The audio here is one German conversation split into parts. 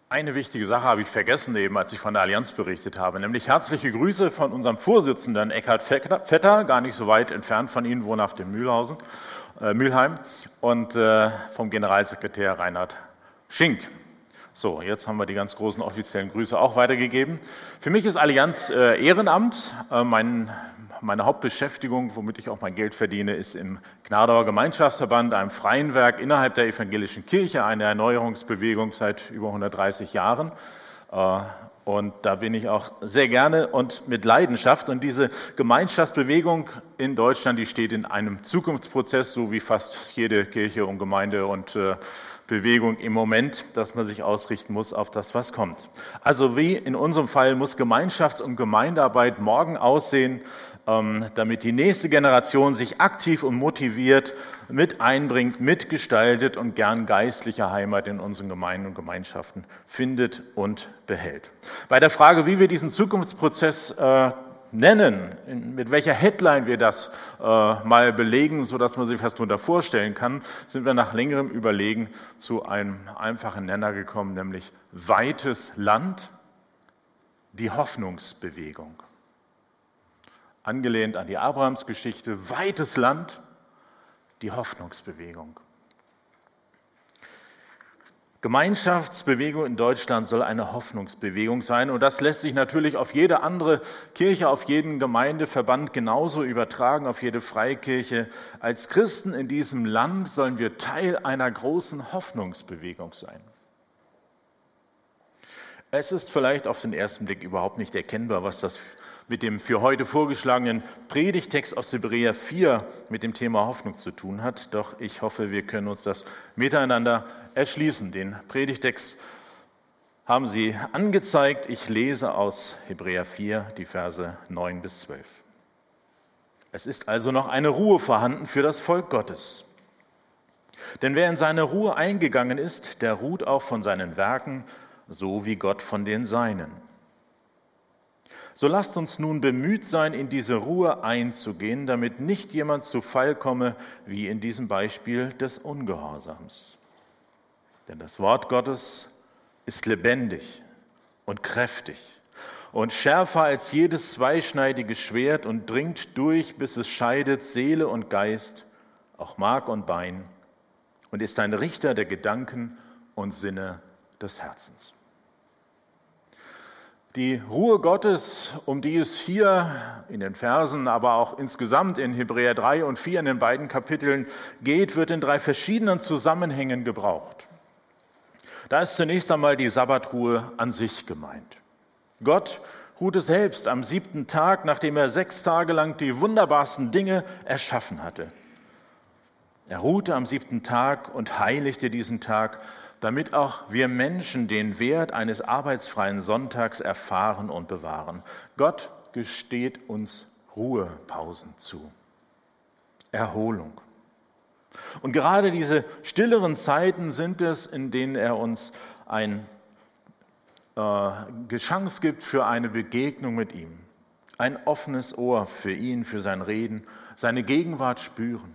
Eine wichtige Sache habe ich vergessen eben, als ich von der Allianz berichtet habe, nämlich herzliche Grüße von unserem Vorsitzenden Eckhard Vetter, gar nicht so weit entfernt von Ihnen, wohnhaft in Mülheim, und vom Generalsekretär Reinhard Schink. So, jetzt haben wir die ganz großen offiziellen Grüße auch weitergegeben. Für mich ist Allianz Ehrenamt. Meine Hauptbeschäftigung, womit ich auch mein Geld verdiene, ist im Gnadauer Gemeinschaftsverband, einem freien Werk innerhalb der evangelischen Kirche, einer Erneuerungsbewegung seit über 130 Jahren. Und da bin ich auch sehr gerne und mit Leidenschaft. Und diese Gemeinschaftsbewegung in Deutschland, die steht in einem Zukunftsprozess, so wie fast jede Kirche und Gemeinde und Bewegung im Moment, dass man sich ausrichten muss auf das, was kommt. Also wie in unserem Fall muss Gemeinschafts- und Gemeindearbeit morgen aussehen, damit die nächste Generation sich aktiv und motiviert mit einbringt, mitgestaltet und gern geistliche Heimat in unseren Gemeinden und Gemeinschaften findet und behält. Bei der Frage, wie wir diesen Zukunftsprozess nennen, mit welcher Headline wir das mal belegen, sodass man sich was darunter vorstellen kann, sind wir nach längerem Überlegen zu einem einfachen Nenner gekommen, nämlich weites Land, die Hoffnungsbewegung. Angelehnt an die Abrahamsgeschichte, weites Land, die Hoffnungsbewegung. Gemeinschaftsbewegung in Deutschland soll eine Hoffnungsbewegung sein und das lässt sich natürlich auf jede andere Kirche, auf jeden Gemeindeverband genauso übertragen, auf jede Freikirche. Als Christen in diesem Land sollen wir Teil einer großen Hoffnungsbewegung sein. Es ist vielleicht auf den ersten Blick überhaupt nicht erkennbar, was das mit dem für heute vorgeschlagenen Predigtext aus Hebräer 4 mit dem Thema Hoffnung zu tun hat. Doch ich hoffe, wir können uns das miteinander erschließen. Den Predigtext haben Sie angezeigt. Ich lese aus Hebräer 4 die Verse 9 bis 12. Es ist also noch eine Ruhe vorhanden für das Volk Gottes. Denn wer in seine Ruhe eingegangen ist, der ruht auch von seinen Werken, so wie Gott von den Seinen. So lasst uns nun bemüht sein, in diese Ruhe einzugehen, damit nicht jemand zu Fall komme, wie in diesem Beispiel des Ungehorsams. Denn das Wort Gottes ist lebendig und kräftig und schärfer als jedes zweischneidige Schwert und dringt durch, bis es scheidet Seele und Geist, auch Mark und Bein, und ist ein Richter der Gedanken und Sinne des Herzens. Die Ruhe Gottes, um die es hier in den Versen, aber auch insgesamt in Hebräer 3 und 4 in den beiden Kapiteln geht, wird in 3 verschiedenen Zusammenhängen gebraucht. Da ist zunächst einmal die Sabbatruhe an sich gemeint. Gott ruhte selbst am 7. Tag, nachdem er 6 Tage lang die wunderbarsten Dinge erschaffen hatte. Er ruhte am 7. Tag und heiligte diesen Tag, damit auch wir Menschen den Wert eines arbeitsfreien Sonntags erfahren und bewahren. Gott gesteht uns Ruhepausen zu, Erholung. Und gerade diese stilleren Zeiten sind es, in denen er uns eine Chance gibt für eine Begegnung mit ihm. Ein offenes Ohr für ihn, für sein Reden, seine Gegenwart spüren.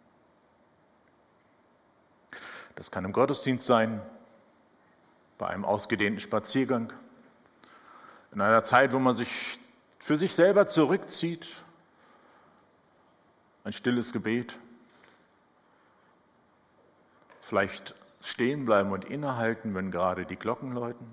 Das kann im Gottesdienst sein, bei einem ausgedehnten Spaziergang, in einer Zeit, wo man sich für sich selber zurückzieht, ein stilles Gebet, vielleicht stehen bleiben und innehalten, wenn gerade die Glocken läuten.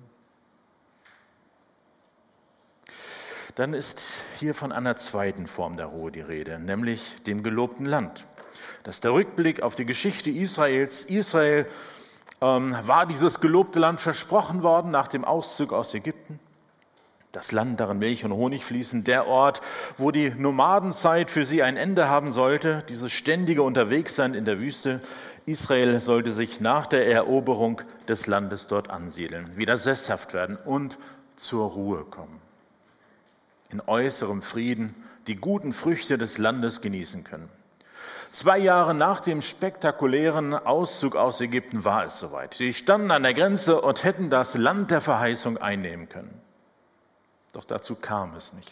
Dann ist hier von einer zweiten Form der Ruhe die Rede, nämlich dem gelobten Land. Das ist der Rückblick auf die Geschichte Israels. Israel war dieses gelobte Land versprochen worden nach dem Auszug aus Ägypten. Das Land, darin Milch und Honig fließen, der Ort, wo die Nomadenzeit für sie ein Ende haben sollte, dieses ständige Unterwegssein in der Wüste. Israel sollte sich nach der Eroberung des Landes dort ansiedeln, wieder sesshaft werden und zur Ruhe kommen. In äußerem Frieden die guten Früchte des Landes genießen können. 2 Jahre nach dem spektakulären Auszug aus Ägypten war es soweit. Sie standen an der Grenze und hätten das Land der Verheißung einnehmen können. Doch dazu kam es nicht.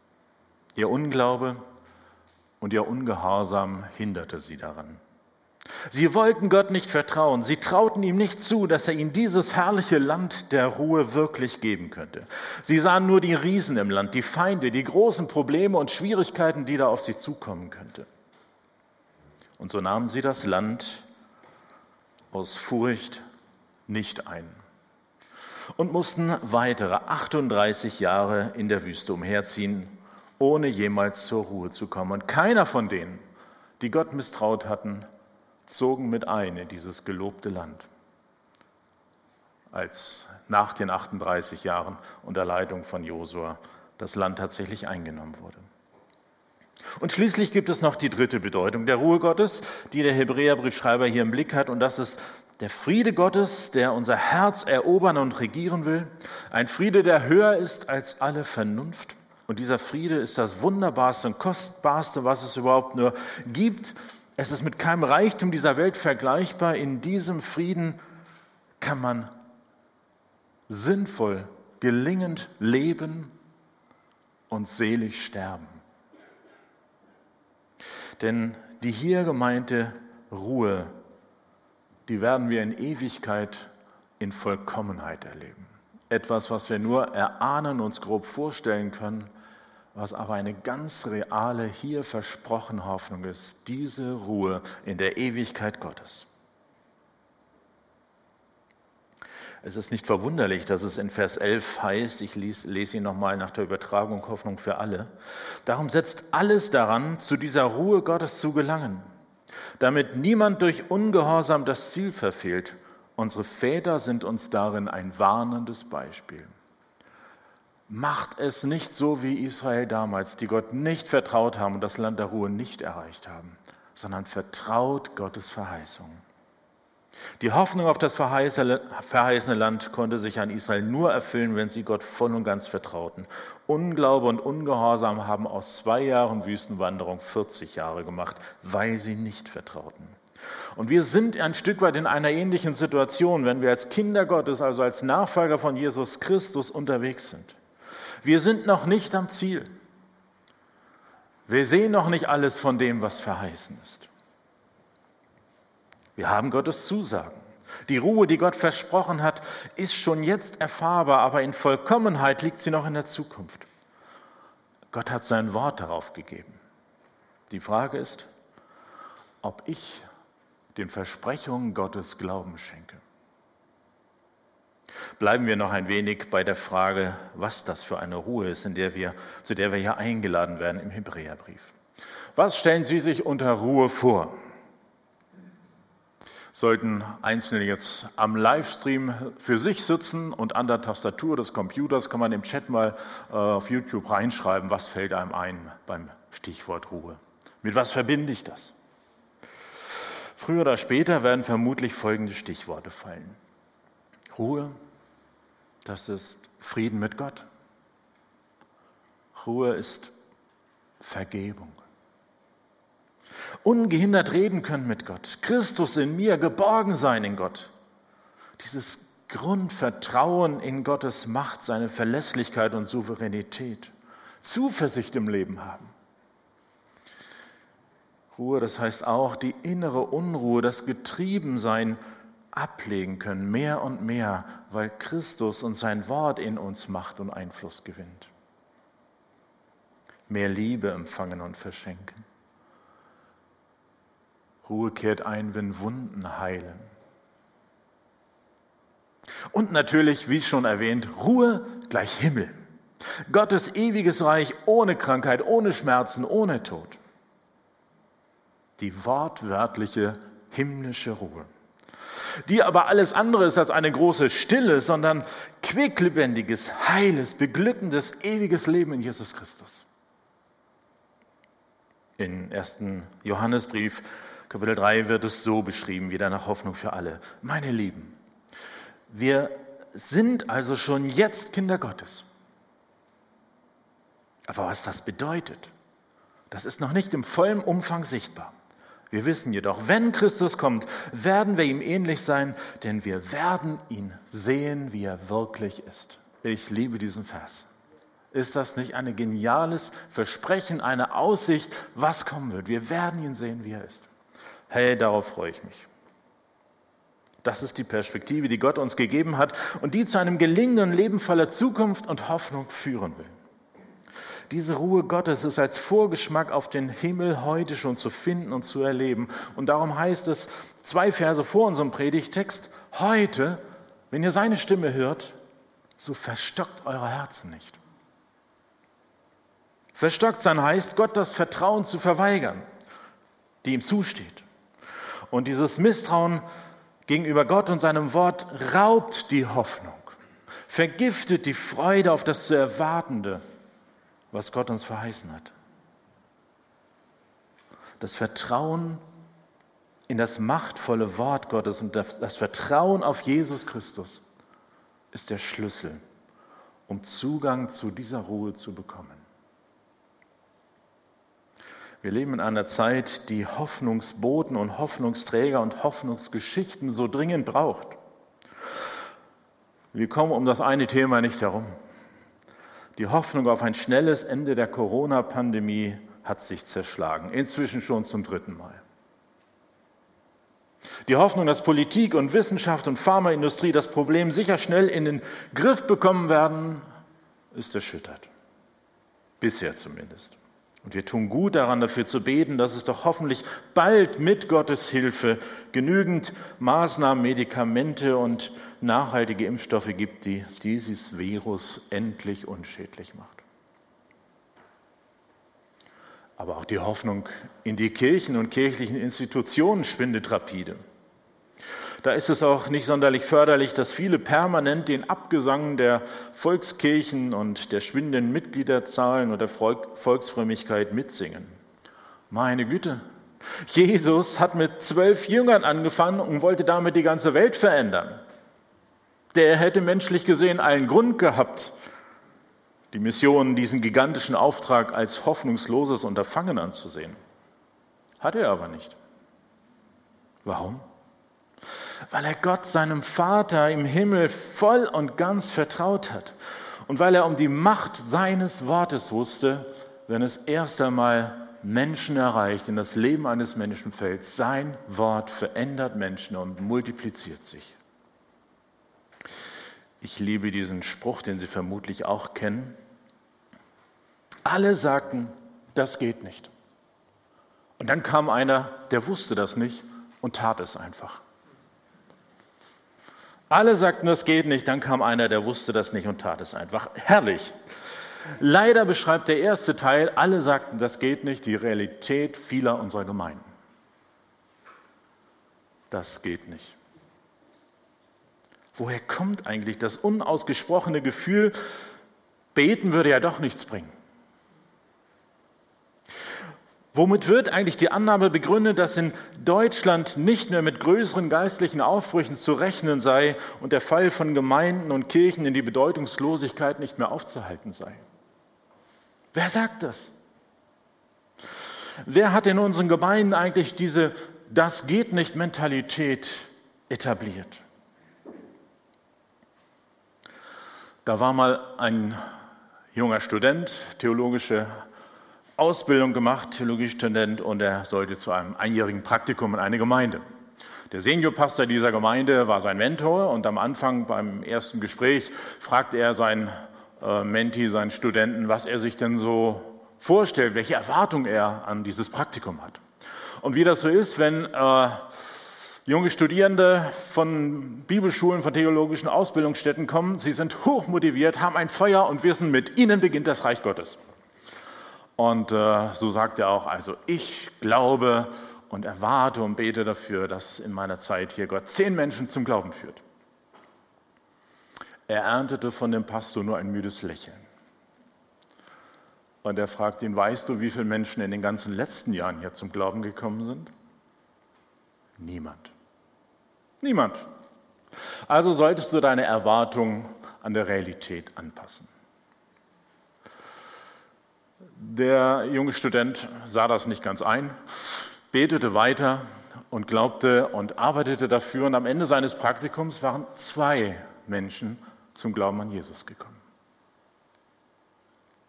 Ihr Unglaube und ihr Ungehorsam hinderte sie daran. Sie wollten Gott nicht vertrauen. Sie trauten ihm nicht zu, dass er ihnen dieses herrliche Land der Ruhe wirklich geben könnte. Sie sahen nur die Riesen im Land, die Feinde, die großen Probleme und Schwierigkeiten, die da auf sie zukommen könnte. Und so nahmen sie das Land aus Furcht nicht ein und mussten weitere 38 Jahre in der Wüste umherziehen, ohne jemals zur Ruhe zu kommen. Und keiner von denen, die Gott misstraut hatten, zogen mit ein in dieses gelobte Land, als nach den 38 Jahren unter Leitung von Josua das Land tatsächlich eingenommen wurde. Und schließlich gibt es noch die dritte Bedeutung der Ruhe Gottes, die der Hebräerbriefschreiber hier im Blick hat, und das ist der Friede Gottes, der unser Herz erobern und regieren will. Ein Friede, der höher ist als alle Vernunft. Und dieser Friede ist das Wunderbarste und Kostbarste, was es überhaupt nur gibt. Es ist mit keinem Reichtum dieser Welt vergleichbar. In diesem Frieden kann man sinnvoll, gelingend leben und selig sterben. Denn die hier gemeinte Ruhe, die werden wir in Ewigkeit in Vollkommenheit erleben. Etwas, was wir nur erahnen, uns grob vorstellen können, was aber eine ganz reale, hier versprochene Hoffnung ist, diese Ruhe in der Ewigkeit Gottes. Es ist nicht verwunderlich, dass es in Vers 11 heißt, ich lese ihn nochmal nach der Übertragung Hoffnung für alle, darum setzt alles daran, zu dieser Ruhe Gottes zu gelangen, damit niemand durch Ungehorsam das Ziel verfehlt. Unsere Väter sind uns darin ein warnendes Beispiel. Macht es nicht so wie Israel damals, die Gott nicht vertraut haben und das Land der Ruhe nicht erreicht haben, sondern vertraut Gottes Verheißungen. Die Hoffnung auf das verheißene Land konnte sich an Israel nur erfüllen, wenn sie Gott voll und ganz vertrauten. Unglaube und Ungehorsam haben aus 2 Jahren Wüstenwanderung 40 Jahre gemacht, weil sie nicht vertrauten. Und wir sind ein Stück weit in einer ähnlichen Situation, wenn wir als Kinder Gottes, also als Nachfolger von Jesus Christus unterwegs sind. Wir sind noch nicht am Ziel. Wir sehen noch nicht alles von dem, was verheißen ist. Wir haben Gottes Zusagen. Die Ruhe, die Gott versprochen hat, ist schon jetzt erfahrbar, aber in Vollkommenheit liegt sie noch in der Zukunft. Gott hat sein Wort darauf gegeben. Die Frage ist, ob ich den Versprechungen Gottes Glauben schenke. Bleiben wir noch ein wenig bei der Frage, was das für eine Ruhe ist, zu der wir hier eingeladen werden im Hebräerbrief. Was stellen Sie sich unter Ruhe vor? Sollten Einzelne jetzt am Livestream für sich sitzen und an der Tastatur des Computers, kann man im Chat mal auf YouTube reinschreiben, was fällt einem ein beim Stichwort Ruhe. Mit was verbinde ich das? Früher oder später werden vermutlich folgende Stichworte fallen. Ruhe, das ist Frieden mit Gott. Ruhe ist Vergebung. Ungehindert reden können mit Gott. Christus in mir, geborgen sein in Gott. Dieses Grundvertrauen in Gottes Macht, seine Verlässlichkeit und Souveränität. Zuversicht im Leben haben. Ruhe, das heißt auch die innere Unruhe, das Getriebensein ablegen können, mehr und mehr, weil Christus und sein Wort in uns Macht und Einfluss gewinnt. Mehr Liebe empfangen und verschenken. Ruhe kehrt ein, wenn Wunden heilen. Und natürlich, wie schon erwähnt, Ruhe gleich Himmel. Gottes ewiges Reich ohne Krankheit, ohne Schmerzen, ohne Tod. Die wortwörtliche himmlische Ruhe, die aber alles andere ist als eine große Stille, sondern quicklebendiges, heiles, beglückendes, ewiges Leben in Jesus Christus. Im 1. Johannesbrief, Kapitel 3, wird es so beschrieben, wieder nach Hoffnung für alle. Meine Lieben, wir sind also schon jetzt Kinder Gottes. Aber was das bedeutet, das ist noch nicht im vollen Umfang sichtbar. Wir wissen jedoch, wenn Christus kommt, werden wir ihm ähnlich sein, denn wir werden ihn sehen, wie er wirklich ist. Ich liebe diesen Vers. Ist das nicht ein geniales Versprechen, eine Aussicht, was kommen wird? Wir werden ihn sehen, wie er ist. Hey, darauf freue ich mich. Das ist die Perspektive, die Gott uns gegeben hat und die zu einem gelingenden Leben voller Zukunft und Hoffnung führen will. Diese Ruhe Gottes ist als Vorgeschmack auf den Himmel heute schon zu finden und zu erleben. Und darum heißt es 2 Verse vor unserem Predigtext: Heute, wenn ihr seine Stimme hört, so verstockt eure Herzen nicht. Verstockt sein heißt, Gott das Vertrauen zu verweigern, die ihm zusteht. Und dieses Misstrauen gegenüber Gott und seinem Wort raubt die Hoffnung, vergiftet die Freude auf das zu Erwartende, was Gott uns verheißen hat. Das Vertrauen in das machtvolle Wort Gottes und das Vertrauen auf Jesus Christus ist der Schlüssel, um Zugang zu dieser Ruhe zu bekommen. Wir leben in einer Zeit, die Hoffnungsboten und Hoffnungsträger und Hoffnungsgeschichten so dringend braucht. Wir kommen um das eine Thema nicht herum. Die Hoffnung auf ein schnelles Ende der Corona-Pandemie hat sich zerschlagen, inzwischen schon zum 3. Mal. Die Hoffnung, dass Politik und Wissenschaft und Pharmaindustrie das Problem sicher schnell in den Griff bekommen werden, ist erschüttert. Bisher zumindest. Und wir tun gut daran, dafür zu beten, dass es doch hoffentlich bald mit Gottes Hilfe genügend Maßnahmen, Medikamente und nachhaltige Impfstoffe gibt, die dieses Virus endlich unschädlich macht. Aber auch die Hoffnung in die Kirchen und kirchlichen Institutionen schwindet rapide. Da ist es auch nicht sonderlich förderlich, dass viele permanent den Abgesang der Volkskirchen und der schwindenden Mitgliederzahlen und der Volksfrömmigkeit mitsingen. Meine Güte, Jesus hat mit 12 Jüngern angefangen und wollte damit die ganze Welt verändern. Der hätte menschlich gesehen allen Grund gehabt, die Mission, diesen gigantischen Auftrag als hoffnungsloses Unterfangen anzusehen. Hat er aber nicht. Warum? Weil er Gott, seinem Vater im Himmel, voll und ganz vertraut hat und weil er um die Macht seines Wortes wusste, wenn es erst einmal Menschen erreicht, in das Leben eines Menschen fällt. Sein Wort verändert Menschen und multipliziert sich. Ich liebe diesen Spruch, den Sie vermutlich auch kennen. Alle sagten, das geht nicht. Und dann kam einer, der wusste das nicht und tat es einfach. Alle sagten, das geht nicht, dann kam einer, der wusste das nicht und tat es einfach. Herrlich. Leider beschreibt der erste Teil, alle sagten, das geht nicht, die Realität vieler unserer Gemeinden. Das geht nicht. Woher kommt eigentlich das unausgesprochene Gefühl, beten würde ja doch nichts bringen? Womit wird eigentlich die Annahme begründet, dass in Deutschland nicht mehr mit größeren geistlichen Aufbrüchen zu rechnen sei und der Fall von Gemeinden und Kirchen in die Bedeutungslosigkeit nicht mehr aufzuhalten sei? Wer sagt das? Wer hat in unseren Gemeinden eigentlich diese Das geht nicht Mentalität etabliert? Da war mal ein junger Student, theologische Ausbildung gemacht, Theologiestudent, und er sollte zu einem einjährigen Praktikum in eine Gemeinde. Der Seniorpastor dieser Gemeinde war sein Mentor und am Anfang beim ersten Gespräch fragte er seinen Menti, seinen Studenten, was er sich denn so vorstellt, welche Erwartungen er an dieses Praktikum hat. Und wie das so ist, wenn junge Studierende von Bibelschulen, von theologischen Ausbildungsstätten kommen, sie sind hochmotiviert, haben ein Feuer und wissen, mit ihnen beginnt das Reich Gottes. Und so sagt er auch, also ich glaube und erwarte und bete dafür, dass in meiner Zeit hier Gott 10 Menschen zum Glauben führt. Er erntete von dem Pastor nur ein müdes Lächeln. Und er fragt ihn, weißt du, wie viele Menschen in den ganzen letzten Jahren hier zum Glauben gekommen sind? Niemand. Niemand. Also solltest du deine Erwartungen an der Realität anpassen. Der junge Student sah das nicht ganz ein, betete weiter und glaubte und arbeitete dafür. Und am Ende seines Praktikums waren 2 Menschen zum Glauben an Jesus gekommen.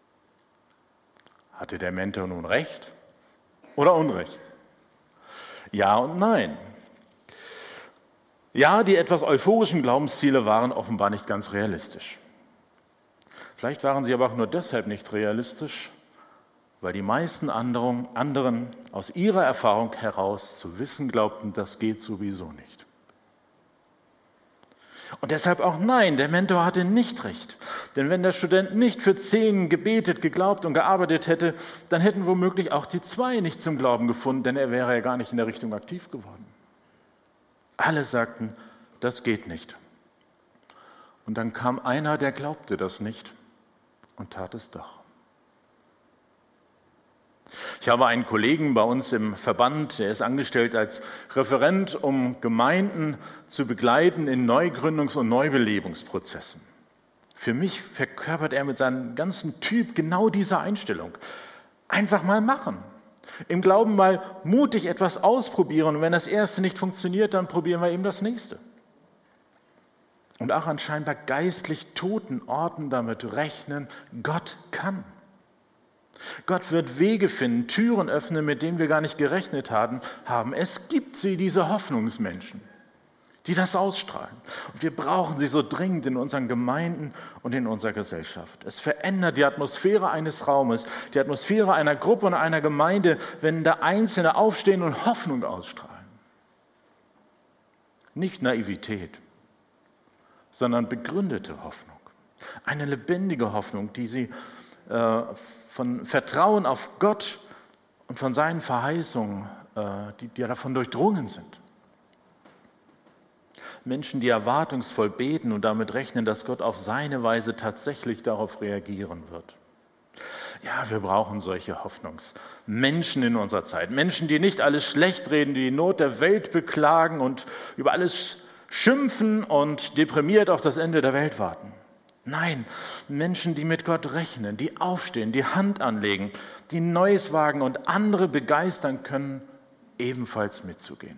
Hatte der Mentor nun recht oder Unrecht? Ja und nein. Ja, die etwas euphorischen Glaubensziele waren offenbar nicht ganz realistisch. Vielleicht waren sie aber auch nur deshalb nicht realistisch, weil die meisten anderen aus ihrer Erfahrung heraus zu wissen glaubten, das geht sowieso nicht. Und deshalb auch nein, der Mentor hatte nicht recht. Denn wenn der Student nicht für 10 gebetet, geglaubt und gearbeitet hätte, dann hätten womöglich auch die 2 nicht zum Glauben gefunden, denn er wäre ja gar nicht in der Richtung aktiv geworden. Alle sagten, das geht nicht. Und dann kam einer, der glaubte das nicht und tat es doch. Ich habe einen Kollegen bei uns im Verband, der ist angestellt als Referent, um Gemeinden zu begleiten in Neugründungs- und Neubelebungsprozessen. Für mich verkörpert er mit seinem ganzen Typ genau diese Einstellung. Einfach mal machen. Im Glauben mal mutig etwas ausprobieren und wenn das erste nicht funktioniert, dann probieren wir eben das nächste. Und auch an scheinbar geistlich toten Orten damit rechnen, Gott kann. Gott wird Wege finden, Türen öffnen, mit denen wir gar nicht gerechnet haben. Es gibt sie, diese Hoffnungsmenschen, die das ausstrahlen. Und wir brauchen sie so dringend in unseren Gemeinden und in unserer Gesellschaft. Es verändert die Atmosphäre eines Raumes, die Atmosphäre einer Gruppe und einer Gemeinde, wenn da Einzelne aufstehen und Hoffnung ausstrahlen. Nicht Naivität, sondern begründete Hoffnung. Eine lebendige Hoffnung, die sie von Vertrauen auf Gott und von seinen Verheißungen, die davon durchdrungen sind. Menschen, die erwartungsvoll beten und damit rechnen, dass Gott auf seine Weise tatsächlich darauf reagieren wird. Ja, wir brauchen solche Hoffnungsmenschen in unserer Zeit. Menschen, die nicht alles schlecht reden, die die Not der Welt beklagen und über alles schimpfen und deprimiert auf das Ende der Welt warten. Nein, Menschen, die mit Gott rechnen, die aufstehen, die Hand anlegen, die Neues wagen und andere begeistern können, ebenfalls mitzugehen.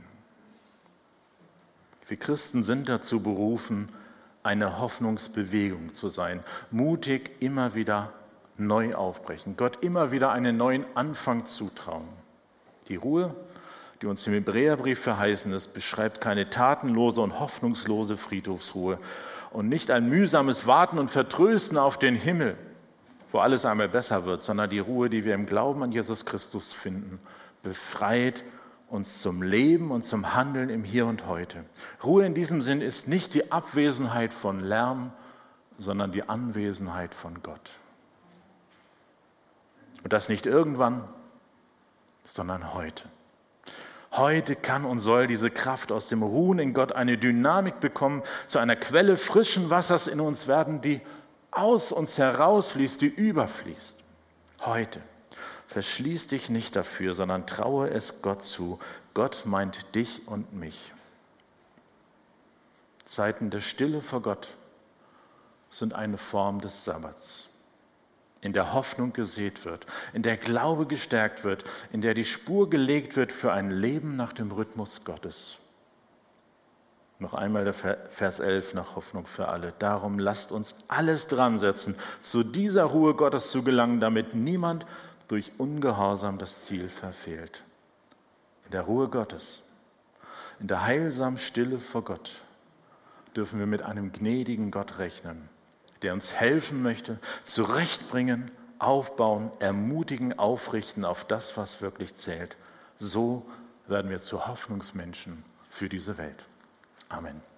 Wir Christen sind dazu berufen, eine Hoffnungsbewegung zu sein, mutig immer wieder neu aufbrechen, Gott immer wieder einen neuen Anfang zutrauen. Die Ruhe, die uns im Hebräerbrief verheißen ist, beschreibt keine tatenlose und hoffnungslose Friedhofsruhe und nicht ein mühsames Warten und Vertrösten auf den Himmel, wo alles einmal besser wird, sondern die Ruhe, die wir im Glauben an Jesus Christus finden, befreit uns zum Leben und zum Handeln im Hier und Heute. Ruhe in diesem Sinn ist nicht die Abwesenheit von Lärm, sondern die Anwesenheit von Gott. Und das nicht irgendwann, sondern heute. Heute kann und soll diese Kraft aus dem Ruhen in Gott eine Dynamik bekommen, zu einer Quelle frischen Wassers in uns werden, die aus uns herausfließt, die überfließt. Heute. Verschließ dich nicht dafür, sondern traue es Gott zu. Gott meint dich und mich. Zeiten der Stille vor Gott sind eine Form des Sabbats, in der Hoffnung gesät wird, in der Glaube gestärkt wird, in der die Spur gelegt wird für ein Leben nach dem Rhythmus Gottes. Noch einmal der Vers 11 nach Hoffnung für alle. Darum lasst uns alles dran setzen, zu dieser Ruhe Gottes zu gelangen, damit niemand durch Ungehorsam das Ziel verfehlt. In der Ruhe Gottes, in der heilsamen Stille vor Gott dürfen wir mit einem gnädigen Gott rechnen, der uns helfen möchte, zurechtbringen, aufbauen, ermutigen, aufrichten auf das, was wirklich zählt. So werden wir zu Hoffnungsmenschen für diese Welt. Amen.